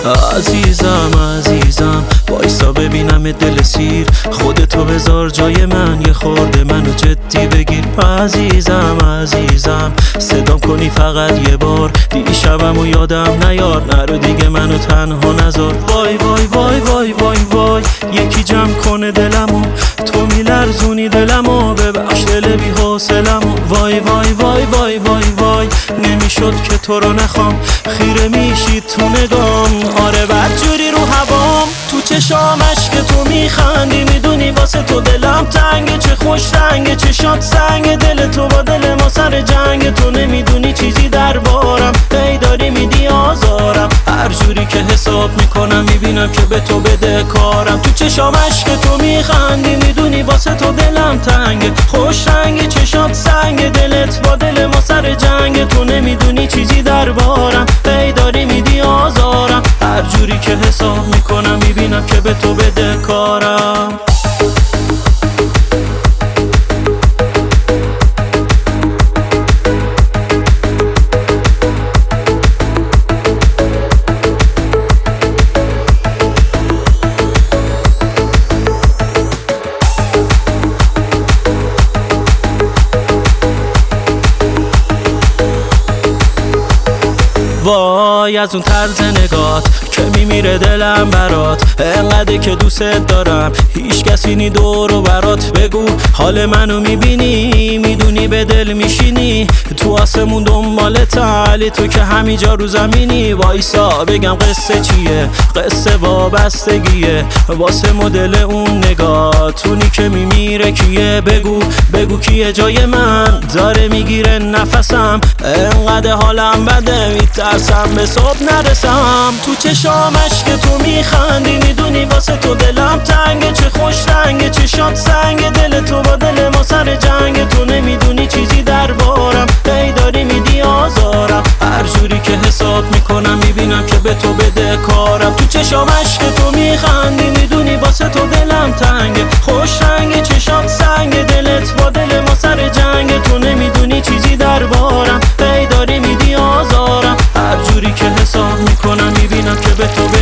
عزیزم وایسا ببینم دل سیر، خودتو بذار جای من، یه خورده منو جدی بگیر. عزیزم صدام کنی فقط یه بار، دیشبمو یادم نیار، نرو دیگه منو تنها نذار. وای وای وای وای وای وای یکی جمع کنه دلمو، تو میلرزونی دلمو، ببخش دل بی حوصلمو. وای وای وای وای وای وای نمیشد که تو رو نخوام، خیره میشی تو نگام، آره بدجوری رو هوام. تو چشامش که تو میخندی، میدونی واسه تو دلم تنگه، چه خوش رنگه چشات سنگه، دل تو با دل ما سر جنگ، تو نمیدونی چیزی دربارم، هی داری میدی آزارم، هر جوری که حساب میکنم میبینم که به تو بده کارم. تو چشامش که تو میخندی، میدونی واسه تو دلم تنگه، خوش رنگه چشات سنگه، دلت با دل ما سر جنگ، تو نمیدونی چیزی دربارم، هی داری میدی آزارم، هر جوری که حساب میکنم میبینم که به تو بده کارم. وای از اون طرز نگات که میمیره دلم برات، انقدر که دوست دارم هیچ کسی نی دور و برات. بگو حال منو میبینی، میدونی به دل میشینی، تو آسمون دنبال تعالی، تو که همینجا رو زمینی. وایسا بگم قصه چیه، قصه وابستگیه، واسه مدل اون نگاه تونی که میمیره کیه. بگو کیه جای من، داره میگیره نفسم، انقدر حالم بده میترسم به صبح نرسم. تو چشامش که تو میخندی، میدونی واسه تو دلم تنگه، چه خوش رنگه چشات سنگه، دل تو با دل ما سر جنگ، تو نمیدونی چیزی دربارم، هی داری میدی آزارم، هر جوری که حساب میکنم میبینم که به تو بده کارم. تو چشامش که تو میخندی، میدونی واسه تو دلم تنگه، خوش رنگه چشات سنگه، دلت با دل ما سر جنگ، تو نمیدونی چیزی دربارم، هی داری میدی آزارم، هر جوری که حساب میکنم میبینم که به تو